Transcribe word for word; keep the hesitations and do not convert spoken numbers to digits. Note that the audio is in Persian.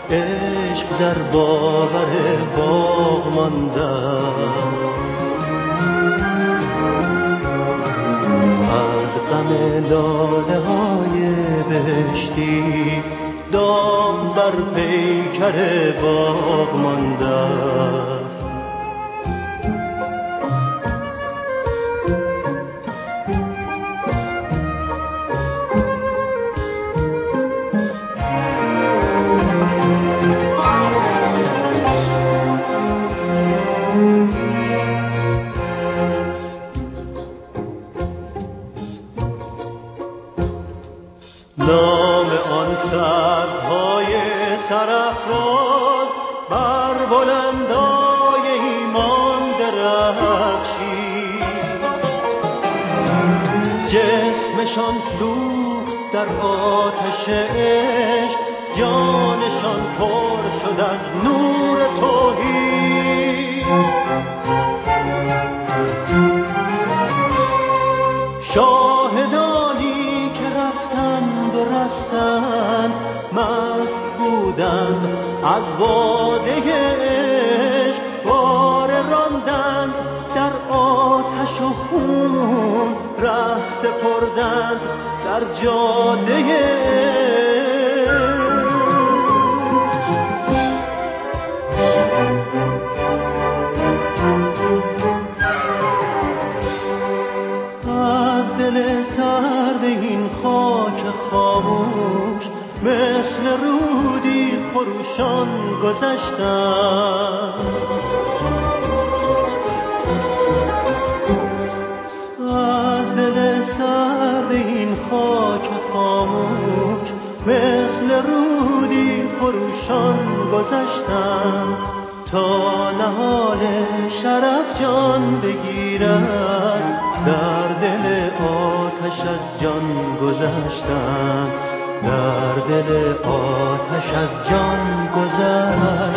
عشق در باور باغ مانده، از غم لاله های بهشتی دام بر پیکر باغ مانده است. نام آن سرهای سرافراز بر بلندای ایمان درخشید، جسمشان سوخت در آتش عشق، جانشان پر شد از نور توحید. شاهدانی که رفتند و رستند، مست بودند از باده عشق، بار راندند در آتش و خون، ره سپردند در جاده عشق. از دل سرد این خاک خاموش مثل رودی خروشان گذشتم، از دل سرد این خاک خاموش مثل رودی خروشان گذشتم، تا نهال شرف جان بگیرد، در دل آتش از جان گذشتم، در دل آتش از جان گذشتم.